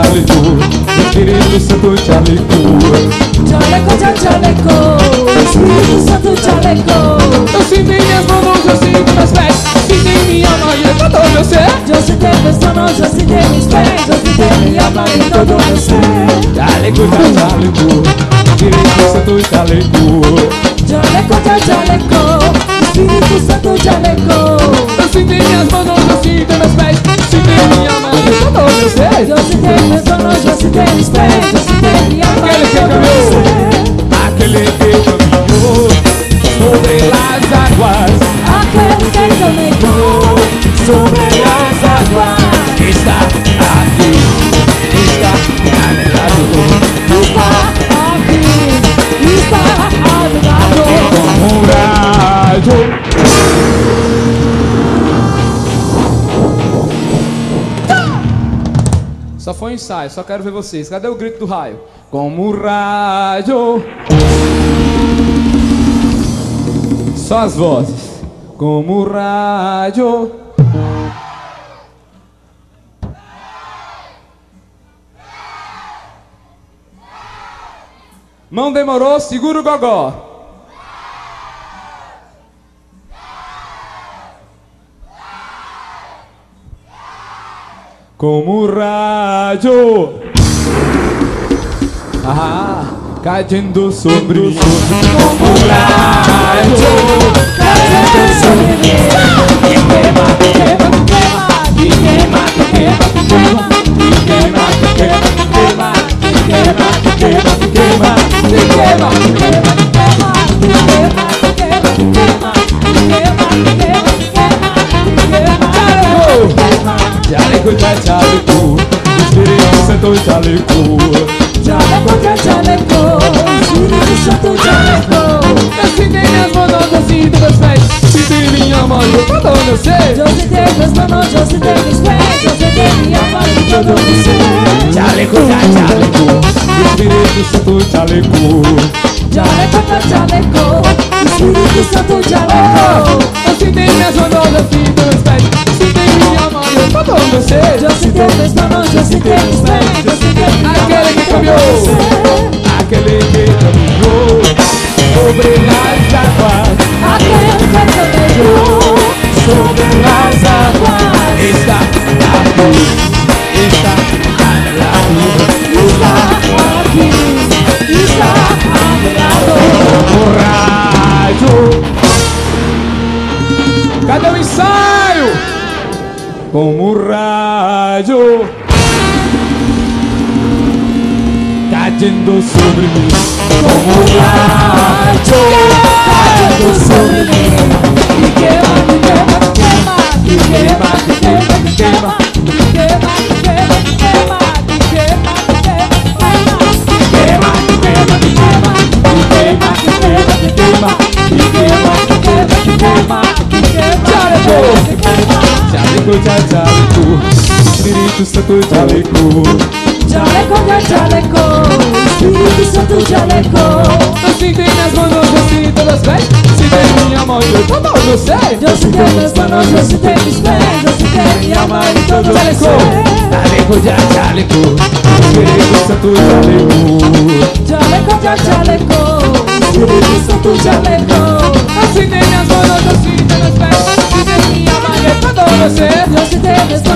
chaleco, Espírito Santo chaleco. Chaleco, chaleco, Espírito Santo chaleco. Eu sinto em minhas mãos, eu sinto meus pés, sinto em minha mão e todo o meu ser. Eu sinto em meus manos, eu sinto em meus pés, eu sinto em minha mão e todo o meu ser. Chaleco, chaleco, Espírito Santo chaleco. Chaleco, chaleco, Espírito Santo chaleco. Eu sinto em minhas mãos, eu sinto meus pés, sinto em minha mão e todo o meu ser. Eu sinto em meus manos, eu sinto em meus pés, eu sinto em minha mão e todo o meu ser. Aquele que caminhou sobre as águas, Aquele que caminhou sobre as águas está aqui, está anelado, está aqui, está adorado. como um raio. Só foi um ensaio, só quero ver vocês. Cadê o grito do raio? Como um raio. Só as vozes. Como um raio. Mão demorou, segura o gogó. Como um raio, caindo sobre mim. Como um raio, caindo sobre mim. Que queima, que queima, que queima, que queima, que queima, que queima, que queima, que queima, que queima, que queima, que queima, que chaleco, chaleco, Espírito Santo chaleco. Chaleco, chaleco, Espírito Santo chaleco. Eu sinto em minhas mãos, eu sinto meus pés, sinto em minha mão e todo o meu ser. Eu sinto em meus manos, eu sinto em meus pés, eu sinto em minha mão e todo o meu ser. Chaleco, chaleco, Espírito Santo chaleco. Chaleco, chaleco, Espírito Santo chaleco. Eu sinto em minhas mãos, eu sinto meus pés, sinto em minha mão e todo o meu ser. Eu sinto em meus manos, eu sinto em meus pés, eu sinto em minha mão Aquele e que todo o meu caminhou, ser. aquele que caminhou sobre as águas, Aquele que caminhou sobre as águas, está aqui, está anelado, está aqui, está adorado. o raio. Cadê o ensaio? Como um raio caindo sobre mim. Como um raio Caindo sobre mim. que queima, que queima, que queima, que queima, que queima, que queima, Chaleco, chaleco, Espírito Santo chaleco. Chaleco, chaleco, Espírito Santo chaleco. Eu sinto em minhas mãos, eu sinto meus pés, sinto em minha mão e todo o meu ser. Eu sinto em meus manos, eu sinto em meus pés, eu sinto em minha mão e todo o meu Chaleco, ser. chaleco, chaleco, Espírito Santo chaleco. Chaleco, chaleco, Espírito Santo chaleco. Eu sinto em minhas mãos, eu sinto meus pés, sinto em minha mão e todo o meu ser. Eu sinto em meus